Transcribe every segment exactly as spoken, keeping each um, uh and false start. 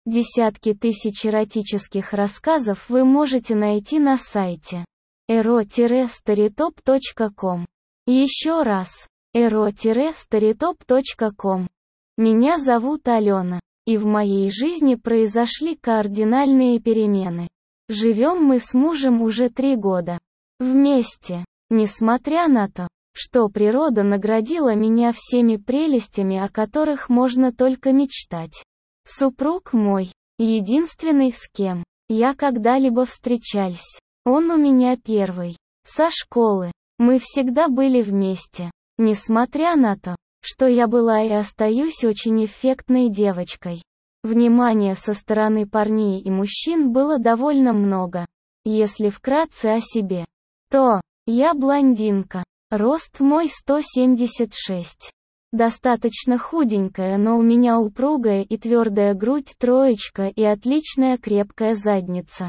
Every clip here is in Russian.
Десятки тысяч эротических рассказов вы можете найти на сайте эро старитоп точка ком. Еще раз, эро старитоп точка ком. Меня зовут Алена, и в моей жизни произошли кардинальные перемены. Живем мы с мужем уже три года. Вместе, несмотря на то, что природа наградила меня всеми прелестями, о которых можно только мечтать. Супруг мой, единственный, с кем я когда-либо встречалась. Он у меня первый. Со школы. Мы всегда были вместе. Несмотря на то, что я была и остаюсь очень эффектной девочкой. Внимания со стороны парней и мужчин было довольно много. Если вкратце о себе, то я блондинка. Рост мой сто семьдесят шесть. Достаточно худенькая, но у меня упругая и твердая грудь, троечка и отличная крепкая задница,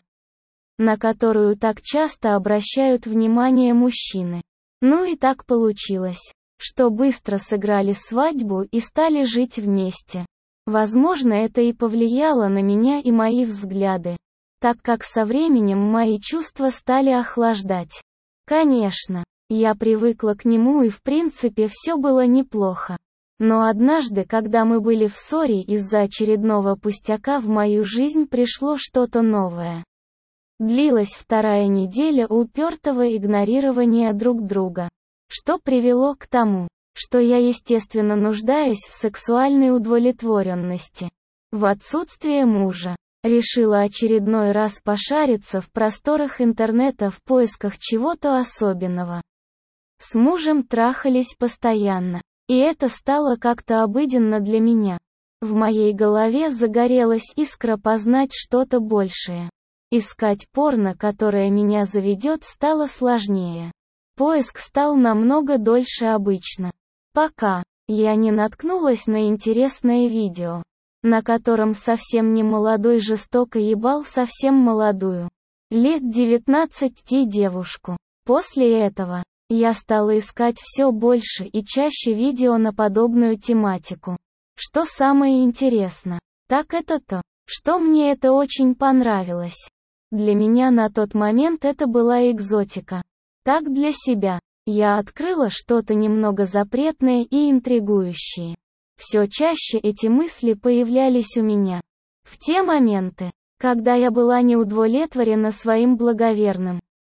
на которую так часто обращают внимание мужчины. Ну и так получилось, что быстро сыграли свадьбу и стали жить вместе. Возможно, это и повлияло на меня и мои взгляды, так как со временем мои чувства стали охлаждать. Конечно, я привыкла к нему и в принципе все было неплохо. Но однажды, когда мы были в ссоре из-за очередного пустяка, в мою жизнь пришло что-то новое. Длилась вторая неделя упертого игнорирования друг друга, что привело к тому, что я естественно нуждаюсь в сексуальной удовлетворенности. В отсутствие мужа, решила очередной раз пошариться в просторах интернета в поисках чего-то особенного. С мужем трахались постоянно, и это стало как-то обыденно для меня. В моей голове загорелась искра познать что-то большее. Искать порно, которое меня заведет, стало сложнее. Поиск стал намного дольше обычно. Пока я не наткнулась на интересное видео, на котором совсем не молодой жестоко ебал совсем молодую, лет девятнадцати девушку. После этого я стала искать все больше и чаще видео на подобную тематику. Что самое интересное, так это то, что мне это очень понравилось. Для меня на тот момент это была экзотика. Так для себя я открыла что-то немного запретное и интригующее. Все чаще эти мысли появлялись у меня. В те моменты, когда я была неудовлетворена своим благоверным.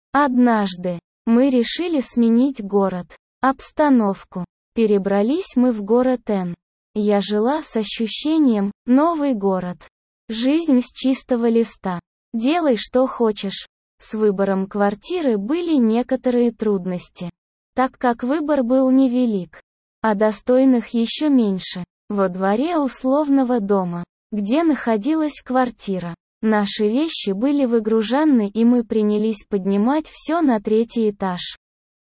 Однажды мы решили сменить город, обстановку. Перебрались мы в город Н. Я жила с ощущением «новый город». Жизнь с чистого листа. Делай что хочешь. С выбором квартиры были некоторые трудности, так как выбор был невелик, а достойных еще меньше. Во дворе условного дома, где находилась квартира, наши вещи были выгружены, и мы принялись поднимать все на третий этаж.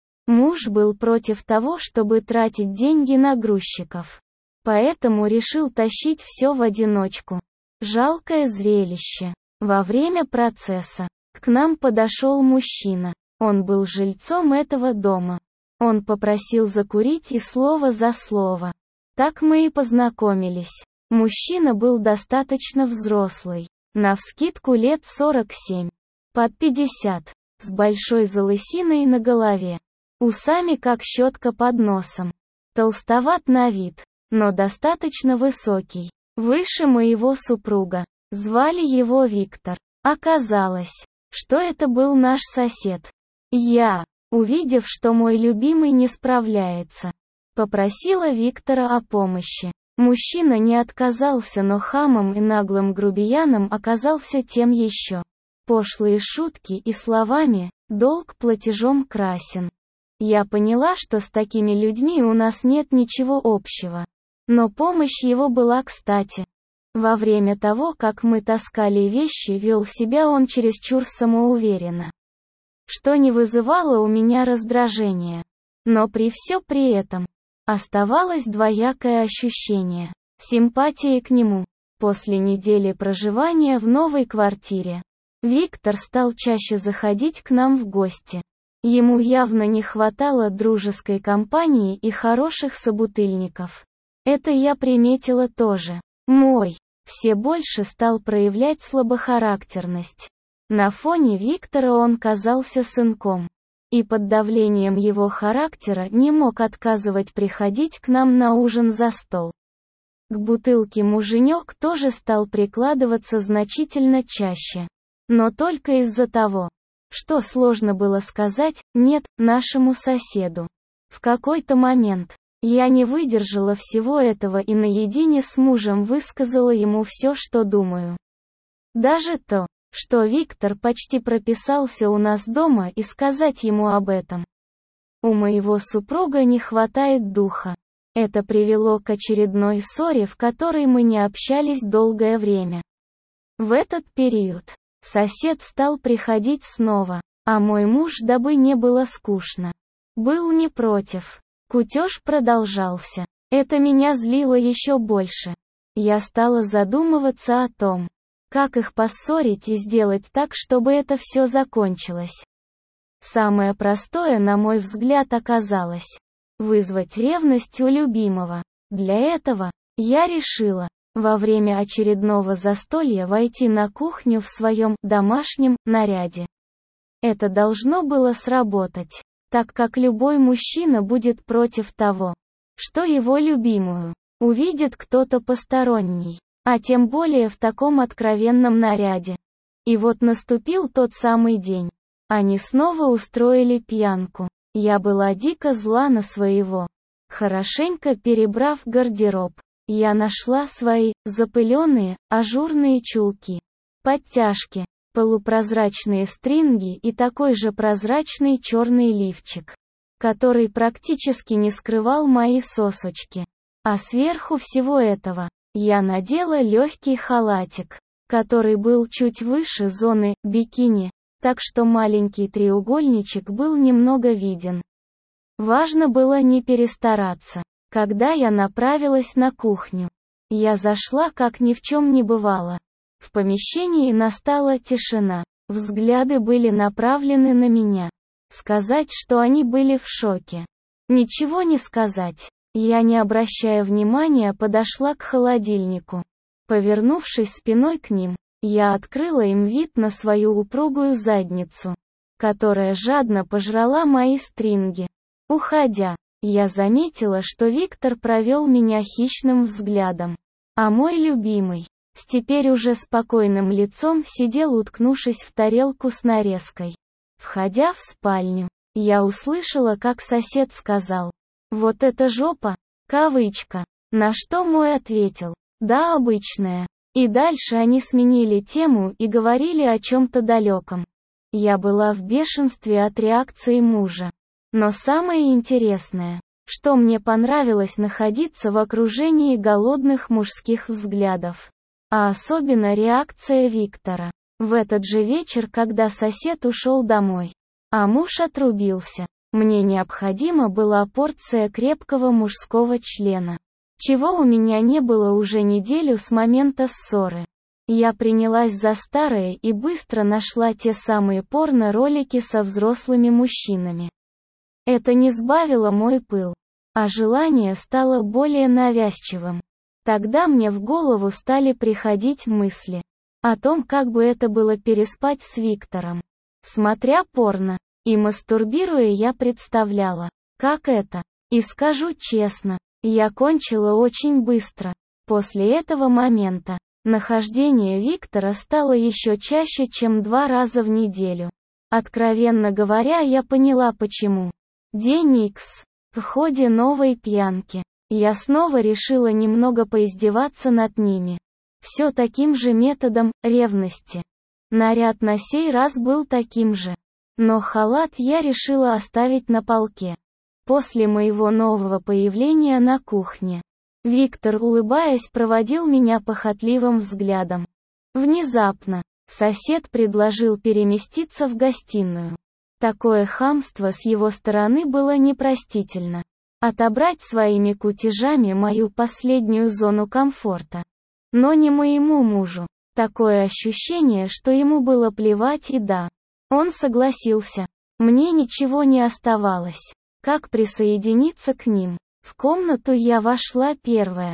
Муж был против того, чтобы тратить деньги на грузчиков, поэтому решил тащить все в одиночку. Жалкое зрелище. Во время процесса к нам подошел мужчина. Он был жильцом этого дома. Он попросил закурить, и слово за слово. Так мы и познакомились. Мужчина был достаточно взрослый, навскидку лет сорок семь, под пятьдесят, с большой залысиной на голове, усами как щетка под носом. Толстоват на вид, но достаточно высокий, выше моего супруга. Звали его Виктор. Оказалось, что это был наш сосед. Я, увидев, что мой любимый не справляется, попросила Виктора о помощи. Мужчина не отказался, но хамом и наглым грубияном оказался тем еще. Пошлые шутки и словами «долг платежом красен». Я поняла, что с такими людьми у нас нет ничего общего. Но помощь его была кстати. Во время того, как мы таскали вещи, вел себя он чересчур самоуверенно, что не вызывало у меня раздражения. Но при все при этом оставалось двоякое ощущение симпатии к нему. После недели проживания в новой квартире, Виктор стал чаще заходить к нам в гости. Ему явно не хватало дружеской компании и хороших собутыльников. Это я приметила тоже. Мой все больше стал проявлять слабохарактерность. На фоне Виктора он казался сынком. И под давлением его характера не мог отказывать приходить к нам на ужин за стол. К бутылке муженек тоже стал прикладываться значительно чаще. Но только из-за того, что сложно было сказать «нет» нашему соседу. В какой-то момент я не выдержала всего этого и наедине с мужем высказала ему все, что думаю. Даже то, что Виктор почти прописался у нас дома, и сказать ему об этом. У моего супруга не хватает духа. Это привело к очередной ссоре, в которой мы не общались долгое время. В этот период сосед стал приходить снова, а мой муж, дабы не было скучно, был не против. Кутеж продолжался. Это меня злило еще больше. Я стала задумываться о том, как их поссорить и сделать так, чтобы это все закончилось. Самое простое, на мой взгляд, оказалось вызвать ревность у любимого. Для этого я решила во время очередного застолья войти на кухню в своем домашнем наряде. Это должно было сработать, так как любой мужчина будет против того, что его любимую увидит кто-то посторонний, а тем более в таком откровенном наряде. И вот наступил тот самый день. Они снова устроили пьянку. Я была дико зла на своего. Хорошенько перебрав гардероб, я нашла свои запыленные, ажурные чулки, подтяжки, полупрозрачные стринги и такой же прозрачный черный лифчик, который практически не скрывал мои сосочки. А сверху всего этого я надела легкий халатик, который был чуть выше зоны бикини, так что маленький треугольничек был немного виден. Важно было не перестараться. Когда я направилась на кухню, я зашла, как ни в чем не бывало. В помещении настала тишина. Взгляды были направлены на меня. Сказать, что они были в шоке. Ничего не сказать. Я, не обращая внимания, подошла к холодильнику. Повернувшись спиной к ним, я открыла им вид на свою упругую задницу, которая жадно пожрала мои стринги. Уходя, я заметила, что Виктор провел меня хищным взглядом. А мой любимый, с теперь уже спокойным лицом, сидел, уткнувшись в тарелку с нарезкой. Входя в спальню, я услышала, как сосед сказал: «Вот это жопа!» Кавычка. На что мой ответил: «Да, обычная». И дальше они сменили тему и говорили о чем-то далеком. Я была в бешенстве от реакции мужа. Но самое интересное, что мне понравилось находиться в окружении голодных мужских взглядов. А особенно реакция Виктора. В этот же вечер, когда сосед ушел домой, а муж отрубился, мне необходима была порция крепкого мужского члена, чего у меня не было уже неделю с момента ссоры. Я принялась за старое и быстро нашла те самые порно-ролики со взрослыми мужчинами. Это не сбавило мой пыл, а желание стало более навязчивым. Тогда мне в голову стали приходить мысли о том, как бы это было переспать с Виктором. Смотря порно и мастурбируя, я представляла, как это. И скажу честно, я кончила очень быстро. После этого момента нахождение Виктора стало еще чаще, чем два раза в неделю. Откровенно говоря, я поняла почему. День Икс. В ходе новой пьянки я снова решила немного поиздеваться над ними. Все таким же методом ревности. Наряд на сей раз был таким же. Но халат я решила оставить на полке. После моего нового появления на кухне, Виктор, улыбаясь, проводил меня похотливым взглядом. Внезапно сосед предложил переместиться в гостиную. Такое хамство с его стороны было непростительно. Отобрать своими кутежами мою последнюю зону комфорта. Но не моему мужу. Такое ощущение, что ему было плевать, и да, он согласился. Мне ничего не оставалось, как присоединиться к ним. В комнату я вошла первая.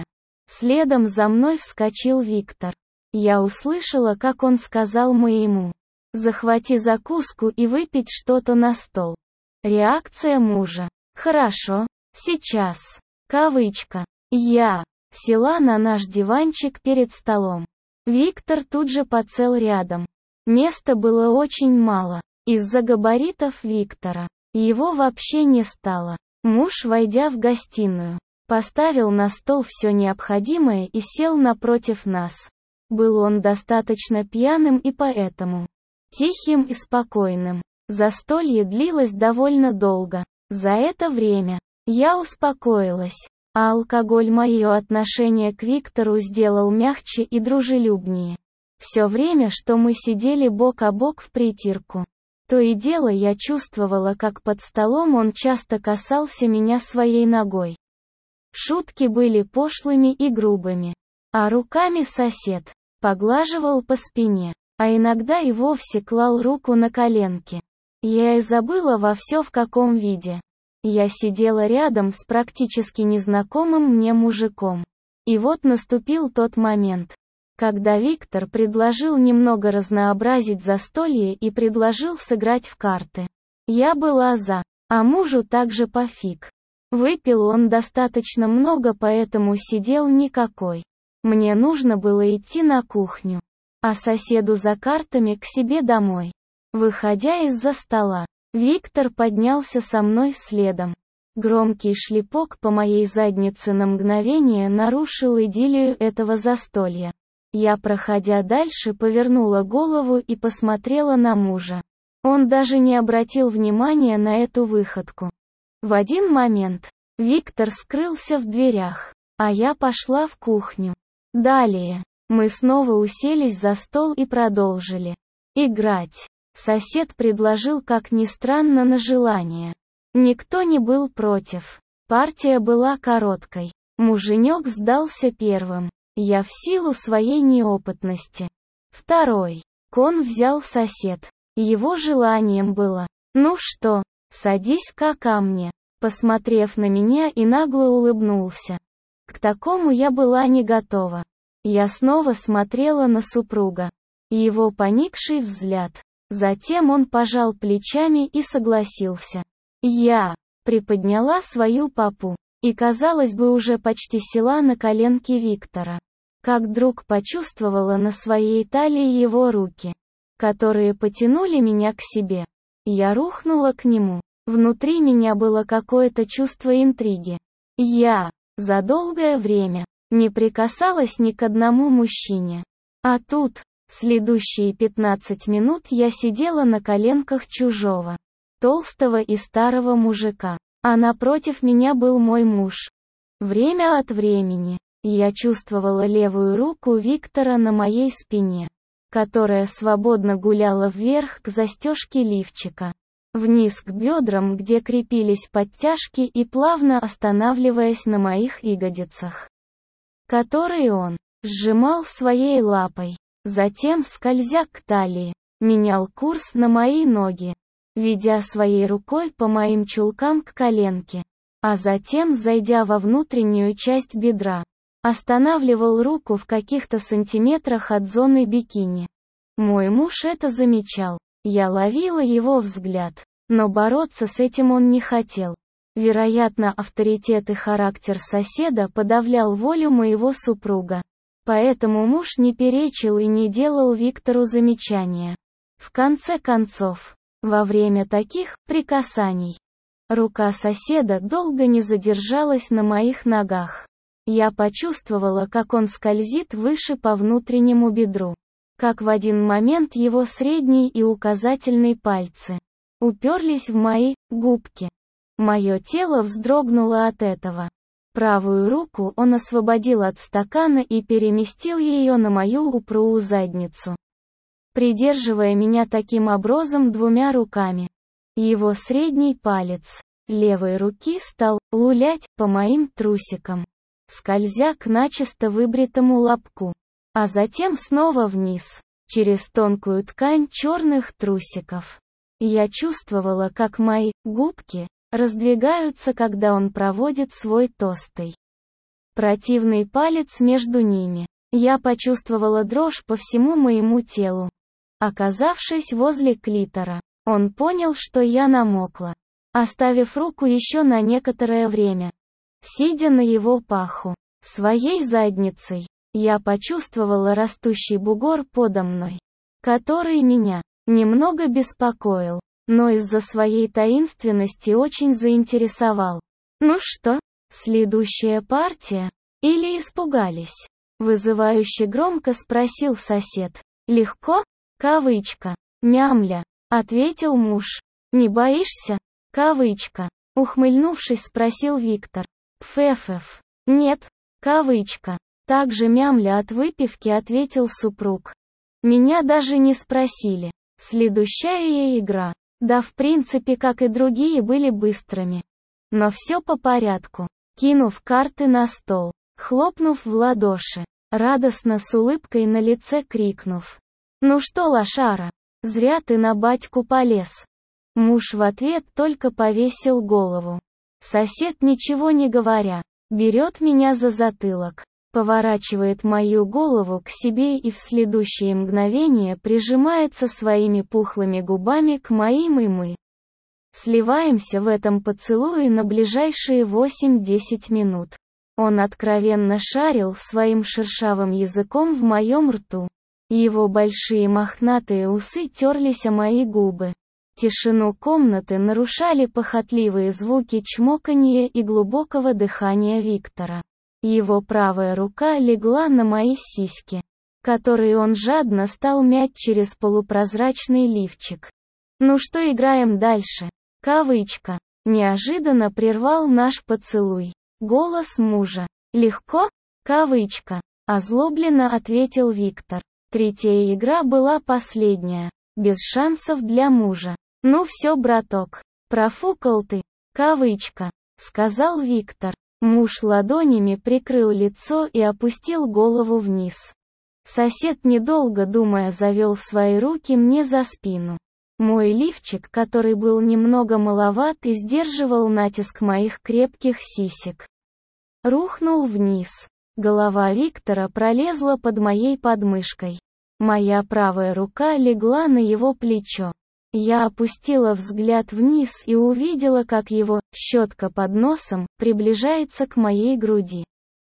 Следом за мной вскочил Виктор. Я услышала, как он сказал моему: «Захвати закуску и выпить что-то на стол». Реакция мужа: «Хорошо, сейчас». Кавычка. Я села на наш диванчик перед столом. Виктор тут же подсел рядом. Места было очень мало. Из-за габаритов Виктора. Его вообще не стало. Муж, войдя в гостиную, поставил на стол все необходимое и сел напротив нас. Был он достаточно пьяным и поэтому тихим и спокойным. Застолье длилось довольно долго. За это время я успокоилась, а алкоголь мое отношение к Виктору сделал мягче и дружелюбнее. Все время, что мы сидели бок о бок в притирку, то и дело я чувствовала, как под столом он часто касался меня своей ногой. Шутки были пошлыми и грубыми, а руками сосед поглаживал по спине, а иногда и вовсе клал руку на коленки. Я и забыла во все в каком виде. Я сидела рядом с практически незнакомым мне мужиком. И вот наступил тот момент, когда Виктор предложил немного разнообразить застолье и предложил сыграть в карты. Я была за, а мужу также пофиг. Выпил он достаточно много, поэтому сидел никакой. Мне нужно было идти на кухню, а соседу за картами к себе домой. Выходя из-за стола, Виктор поднялся со мной следом. Громкий шлепок по моей заднице на мгновение нарушил идиллию этого застолья. Я, проходя дальше, повернула голову и посмотрела на мужа. Он даже не обратил внимания на эту выходку. В один момент Виктор скрылся в дверях, а я пошла в кухню. Далее мы снова уселись за стол и продолжили играть. Сосед предложил, как ни странно, на желание. Никто не был против. Партия была короткой. Муженек сдался первым. Я в силу своей неопытности. Второй кон взял сосед. Его желанием было: «Ну что, садись-ка ко мне». Посмотрев на меня и нагло улыбнулся. К такому я была не готова. Я снова смотрела на супруга. Его поникший взгляд. Затем он пожал плечами и согласился. Я приподняла свою попу и, казалось бы, уже почти села на коленки Виктора. Как вдруг почувствовала на своей талии его руки, которые потянули меня к себе. Я рухнула к нему. Внутри меня было какое-то чувство интриги. Я за долгое время не прикасалась ни к одному мужчине. А тут, следующие пятнадцать минут я сидела на коленках чужого, толстого и старого мужика, а напротив меня был мой муж. Время от времени я чувствовала левую руку Виктора на моей спине, которая свободно гуляла вверх к застежке лифчика, вниз к бедрам, где крепились подтяжки, и плавно останавливаясь на моих ягодицах, которые он сжимал своей лапой. Затем, скользя к талии, менял курс на мои ноги, ведя своей рукой по моим чулкам к коленке, а затем, зайдя во внутреннюю часть бедра, останавливал руку в каких-то сантиметрах от зоны бикини. Мой муж это замечал. Я ловила его взгляд, но бороться с этим он не хотел. Вероятно, авторитет и характер соседа подавлял волю моего супруга. Поэтому муж не перечил и не делал Виктору замечания. В конце концов, во время таких прикасаний, рука соседа долго не задержалась на моих ногах. Я почувствовала, как он скользит выше по внутреннему бедру, как в один момент его средний и указательный пальцы уперлись в мои губки. Мое тело вздрогнуло от этого. Правую руку он освободил от стакана и переместил ее на мою упругую задницу, придерживая меня таким образом двумя руками. Его средний палец левой руки стал лулять по моим трусикам, скользя к начисто выбритому лобку, а затем снова вниз, через тонкую ткань черных трусиков. Я чувствовала, как мои губки раздвигаются, когда он проводит свой толстый противный палец между ними. Я почувствовала дрожь по всему моему телу. Оказавшись возле клитора, он понял, что я намокла. Оставив руку еще на некоторое время, сидя на его паху, своей задницей, я почувствовала растущий бугор подо мной, который меня немного беспокоил, но из-за своей таинственности очень заинтересовал. «Ну что, следующая партия? Или испугались?» Вызывающе громко спросил сосед. «Легко?» Кавычка. «Мямля», — ответил муж. «Не боишься?» Кавычка. Ухмыльнувшись, спросил Виктор. «Пфефеф». «Нет». Кавычка. Также мямля от выпивки, ответил супруг. Меня даже не спросили. Следующая игра. Да, в принципе, как и другие, были быстрыми. Но все по порядку. Кинув карты на стол, хлопнув в ладоши, радостно с улыбкой на лице крикнув: «Ну что, лошара, зря ты на батьку полез». Муж в ответ только повесил голову. Сосед, ничего не говоря, берет меня за затылок, поворачивает мою голову к себе и в следующее мгновение прижимается своими пухлыми губами к моим, и мы сливаемся в этом поцелуе на ближайшие восемь-десять минут. Он откровенно шарил своим шершавым языком в моем рту. Его большие мохнатые усы терлись о мои губы. Тишину комнаты нарушали похотливые звуки чмоканья и глубокого дыхания Виктора. Его правая рука легла на мои сиськи, которые он жадно стал мять через полупрозрачный лифчик. «Ну что, играем дальше?» Кавычка. Неожиданно прервал наш поцелуй голос мужа. «Легко?» Кавычка. Озлобленно ответил Виктор. Третья игра была последняя, без шансов для мужа. «Ну все, браток, профукал ты», кавычка, сказал Виктор. Муж ладонями прикрыл лицо и опустил голову вниз. Сосед, недолго думая, завел свои руки мне за спину. Мой лифчик, который был немного маловат и сдерживал натиск моих крепких сисек, рухнул вниз. Голова Виктора пролезла под моей подмышкой. Моя правая рука легла на его плечо. Я опустила взгляд вниз и увидела, как его щетка под носом приближается к моей груди.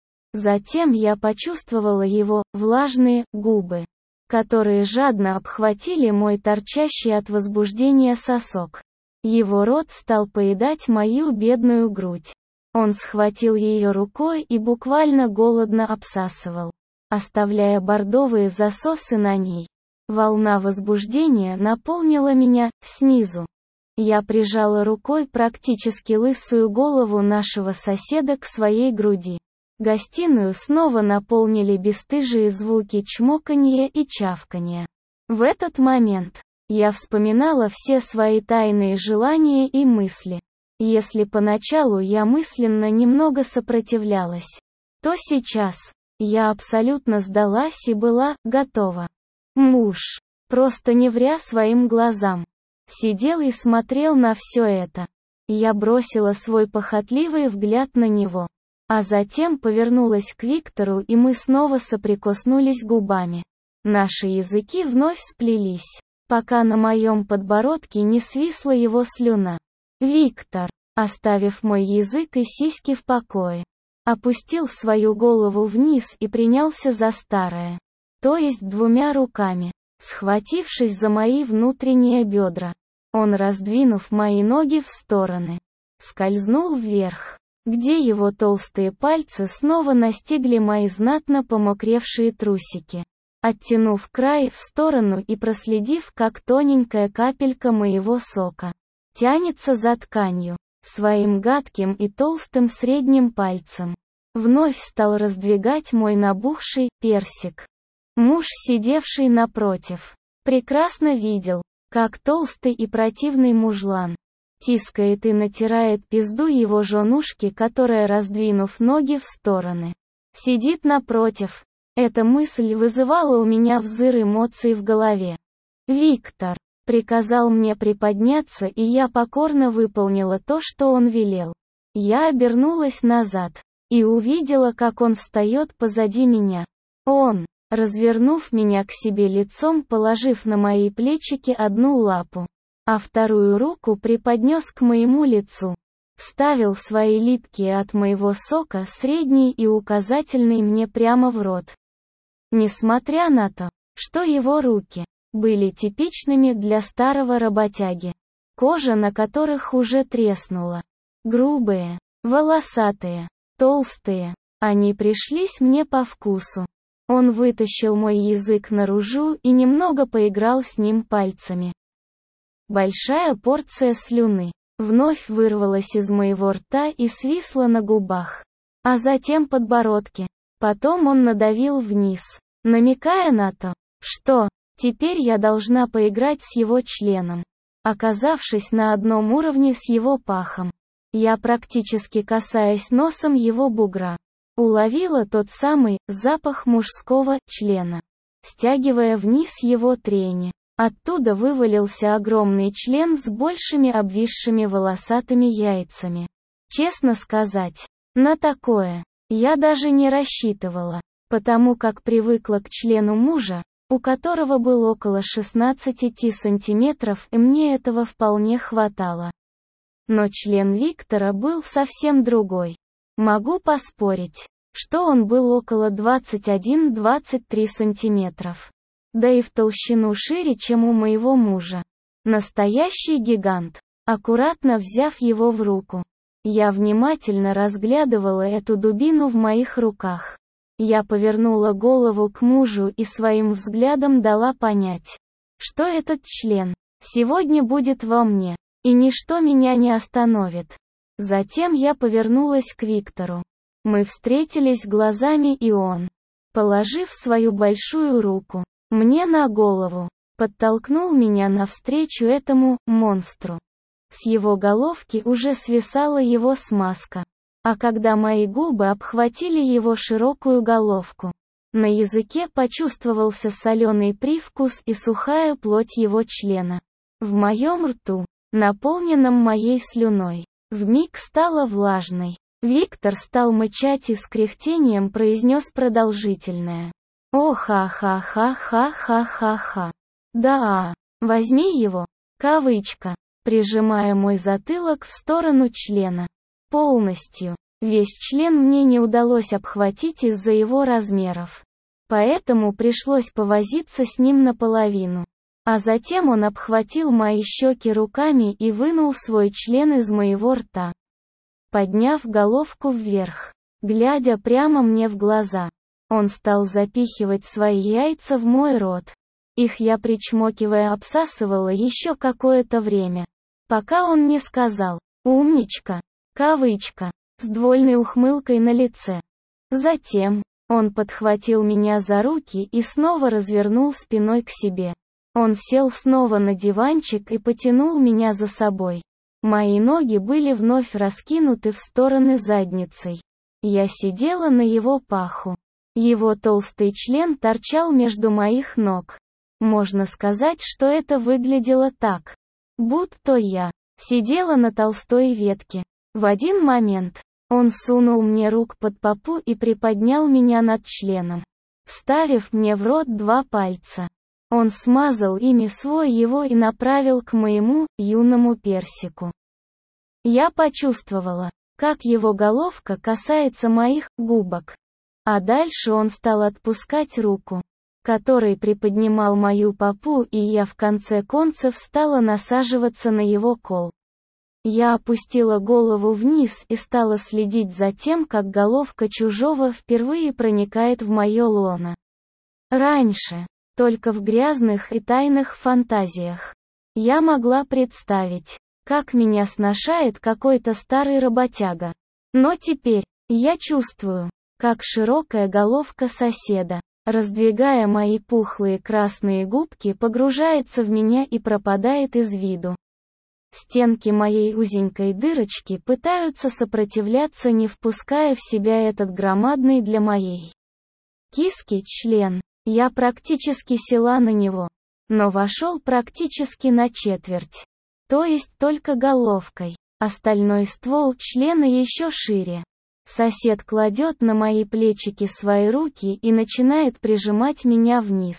Затем я почувствовала его влажные губы, которые жадно обхватили мой торчащий от возбуждения сосок. Его рот стал поедать мою бедную грудь. Он схватил ее рукой и буквально голодно обсасывал, оставляя бордовые засосы на ней. Волна возбуждения наполнила меня снизу. Я прижала рукой практически лысую голову нашего соседа к своей груди. Гостиную снова наполнили бесстыжие звуки чмоканья и чавканья. В этот момент я вспоминала все свои тайные желания и мысли. Если поначалу я мысленно немного сопротивлялась, то сейчас я абсолютно сдалась и была готова. Муж, просто не вря своим глазам, сидел и смотрел на все это. Я бросила свой похотливый взгляд на него, а затем повернулась к Виктору, и мы снова соприкоснулись губами. Наши языки вновь сплелись, пока на моем подбородке не свисла его слюна. Виктор, оставив мой язык и сиськи в покое, опустил свою голову вниз и принялся за старое. То есть двумя руками, схватившись за мои внутренние бедра, он, раздвинув мои ноги в стороны, скользнул вверх, где его толстые пальцы снова настигли мои знатно помокревшие трусики, оттянув край в сторону и проследив, как тоненькая капелька моего сока тянется за тканью, своим гадким и толстым средним пальцем вновь стал раздвигать мой набухший персик. Муж, сидевший напротив, прекрасно видел, как толстый и противный мужлан тискает и натирает пизду его женушки, которая, раздвинув ноги в стороны, сидит напротив. Эта мысль вызывала у меня взрыв эмоций в голове. «Виктор», — приказал мне приподняться, и я покорно выполнила то, что он велел. Я обернулась назад. и увидела, как он встает позади меня. Он, развернув меня к себе лицом, положив на мои плечики одну лапу, а вторую руку приподнес к моему лицу, вставил свои липкие от моего сока средний и указательный мне прямо в рот. Несмотря на то, что его руки были типичными для старого работяги, кожа на которых уже треснула, грубые, волосатые, толстые, они пришлись мне по вкусу. Он вытащил мой язык наружу и немного поиграл с ним пальцами. Большая порция слюны вновь вырвалась из моего рта и свисла на губах, а затем подбородке. Потом он надавил вниз, намекая на то, что теперь я должна поиграть с его членом. Оказавшись на одном уровне с его пахом, я, практически касаясь носом его бугра, уловила тот самый запах мужского члена, стягивая вниз его трени. Оттуда вывалился огромный член с большими обвисшими волосатыми яйцами. Честно сказать, на такое я даже не рассчитывала, потому как привыкла к члену мужа, у которого был около шестнадцати сантиметров, и мне этого вполне хватало. Но член Виктора был совсем другой. Могу поспорить, что он был около двадцать один — двадцать три сантиметров. Да и в толщину шире, чем у моего мужа. Настоящий гигант. Аккуратно взяв его в руку, я внимательно разглядывала эту дубину в моих руках. Я повернула голову к мужу и своим взглядом дала понять, что этот член сегодня будет во мне, и ничто меня не остановит. Затем я повернулась к Виктору. Мы встретились глазами, и он, положив свою большую руку мне на голову, подтолкнул меня навстречу этому монстру. С его головки уже свисала его смазка, а когда мои губы обхватили его широкую головку, на языке почувствовался соленый привкус и сухая плоть его члена. В моем рту, наполненном моей слюной, вмиг стало влажной. Виктор стал мычать и с кряхтением произнес продолжительное: «О-ха-ха-ха-ха-ха-ха-ха! Да, возьми его!» Кавычка, прижимая мой затылок в сторону члена. Полностью. Весь член мне не удалось обхватить из-за его размеров. Поэтому пришлось повозиться с ним наполовину. А затем он обхватил мои щеки руками и вынул свой член из моего рта. Подняв головку вверх, глядя прямо мне в глаза, он стал запихивать свои яйца в мой рот. Их я, причмокивая, обсасывала еще какое-то время, пока он не сказал: «Умничка!» Кавычка, с довольной ухмылкой на лице. Затем он подхватил меня за руки и снова развернул спиной к себе. Он сел снова на диванчик и потянул меня за собой. Мои ноги были вновь раскинуты в стороны задницей. Я сидела на его паху. Его толстый член торчал между моих ног. Можно сказать, что это выглядело так, будто я сидела на толстой ветке. В один момент он сунул мне руку под попу и приподнял меня над членом, вставив мне в рот два пальца. Он смазал ими свой его и направил к моему юному персику. Я почувствовала, как его головка касается моих губок. А дальше он стал отпускать руку, которой приподнимал мою попу, и я в конце концов стала насаживаться на его кол. Я опустила голову вниз и стала следить за тем, как головка чужого впервые проникает в мое лоно. Раньше, только в грязных и тайных фантазиях, я могла представить, как меня сношает какой-то старый работяга. Но теперь я чувствую, как широкая головка соседа, раздвигая мои пухлые красные губки, погружается в меня и пропадает из виду. Стенки моей узенькой дырочки пытаются сопротивляться, не впуская в себя этот громадный для моей киски член. Я практически села на него, но вошел практически на четверть. То есть только головкой. Остальной ствол члена еще шире. Сосед кладет на мои плечики свои руки и начинает прижимать меня вниз.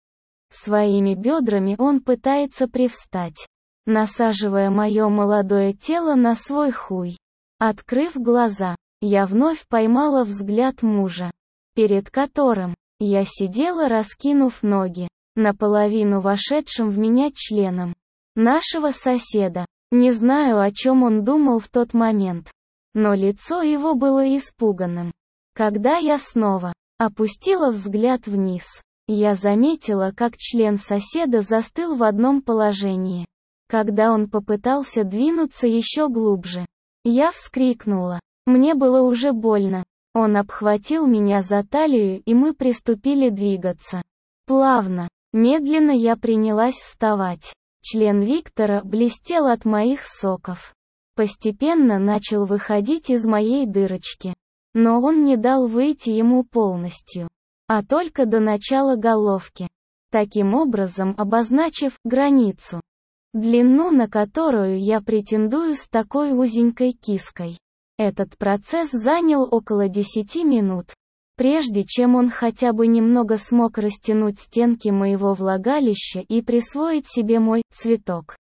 Своими бедрами он пытается привстать, насаживая мое молодое тело на свой хуй. Открыв глаза, я вновь поймала взгляд мужа, перед которым я сидела, раскинув ноги, наполовину вошедшим в меня членом нашего соседа. Не знаю, о чем он думал в тот момент, но лицо его было испуганным. Когда я снова опустила взгляд вниз, я заметила, как член соседа застыл в одном положении. Когда он попытался двинуться еще глубже, я вскрикнула. Мне было уже больно. Он обхватил меня за талию, и мы приступили двигаться. Плавно, медленно я принялась вставать. Член Виктора блестел от моих соков. Постепенно начал выходить из моей дырочки. Но он не дал выйти ему полностью, а только до начала головки. Таким образом обозначив границу, длину на которую я претендую с такой узенькой киской. Этот процесс занял около десяти минут, прежде чем он хотя бы немного смог растянуть стенки моего влагалища и присвоить себе мой цветок.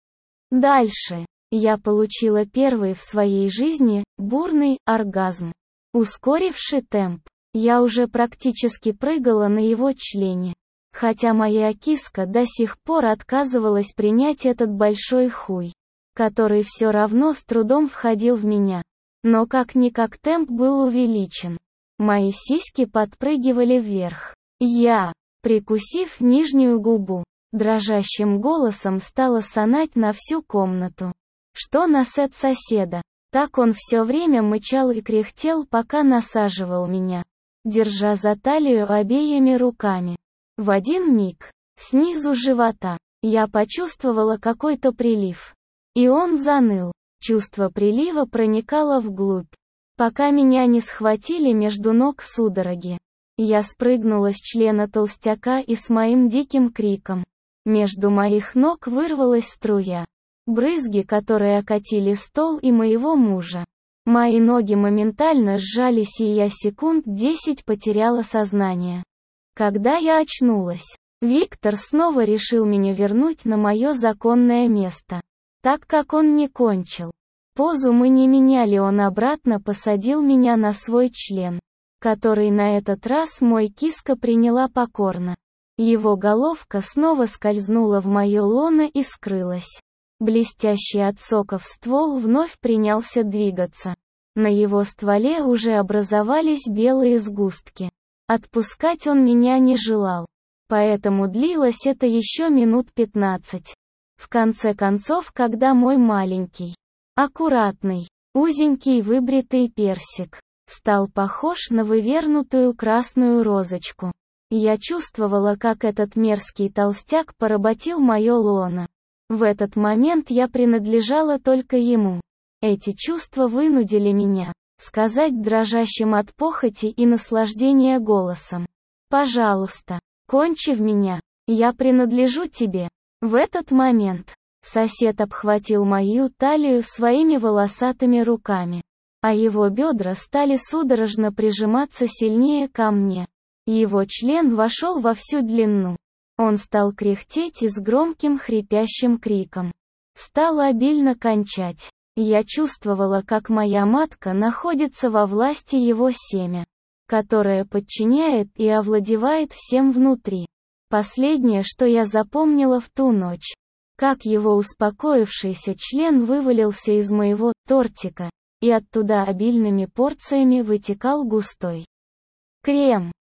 Дальше я получила первый в своей жизни бурный оргазм. Ускоривший темп, я уже практически прыгала на его члене, хотя моя киска до сих пор отказывалась принять этот большой хуй, который все равно с трудом входил в меня. Но как-никак темп был увеличен. Мои сиськи подпрыгивали вверх. Я, прикусив нижнюю губу, дрожащим голосом стала стонать на всю комнату. Что насет соседа? Так он все время мычал и кряхтел, пока насаживал меня, держа за талию обеими руками. В один миг, снизу живота, я почувствовала какой-то прилив. И он заныл. Чувство прилива проникало вглубь, пока меня не схватили между ног судороги. Я спрыгнула с члена толстяка и с моим диким криком. Между моих ног вырвалась струя. Брызги, которые окатили стол и моего мужа. Мои ноги моментально сжались, и я секунд десять потеряла сознание. Когда я очнулась, Виктор снова решил меня вернуть на мое законное место. Так как он не кончил позу, мы не меняли, он обратно посадил меня на свой член, который на этот раз мой киска приняла покорно. Его головка снова скользнула в мое лоно и скрылась. Блестящий от соков ствол вновь принялся двигаться. На его стволе уже образовались белые сгустки. Отпускать он меня не желал. Поэтому длилось это еще минут пятнадцать. В конце концов, когда мой маленький, аккуратный, узенький выбритый персик стал похож на вывернутую красную розочку, я чувствовала, как этот мерзкий толстяк поработил мое лоно. В этот момент я принадлежала только ему. Эти чувства вынудили меня сказать дрожащим от похоти и наслаждения голосом: «Пожалуйста, кончи в меня, я принадлежу тебе». В этот момент сосед обхватил мою талию своими волосатыми руками, а его бедра стали судорожно прижиматься сильнее ко мне. Его член вошел во всю длину. Он стал кряхтеть и с громким хрипящим криком стал обильно кончать. Я чувствовала, как моя матка находится во власти его семя, которое подчиняет и овладевает всем внутри. Последнее, что я запомнила в ту ночь, как его успокоившийся член вывалился из моего тортика, и оттуда обильными порциями вытекал густой крем.